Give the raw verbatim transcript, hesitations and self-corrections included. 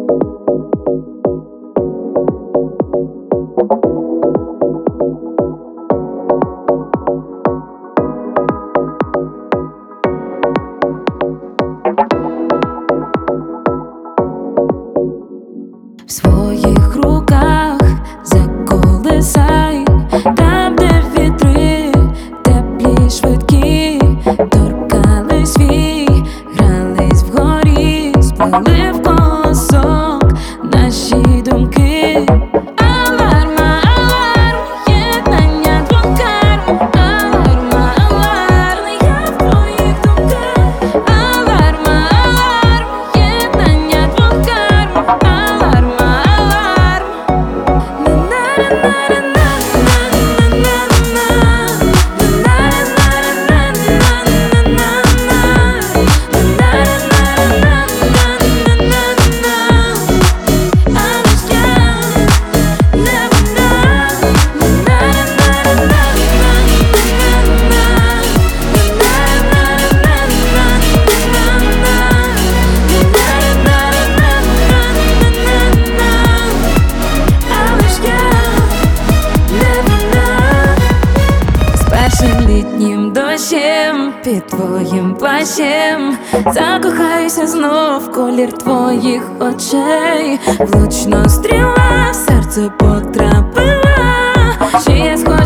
В своїх руках заколисай, там, де вітри теплі, швидкі, торкались вій, грались вгорі, сплили в колосок наші думки. Аларма, аларм, єднання двох карм. Аларма, аларм, я в твоїх думках. Аларма, аларм, єднання двох карм. Аларма, аларм. Літнім дощем під твоїм плащем закохаюся знов в колір твоїх очей. Влучно стріла в серце потрапила, чи я схожа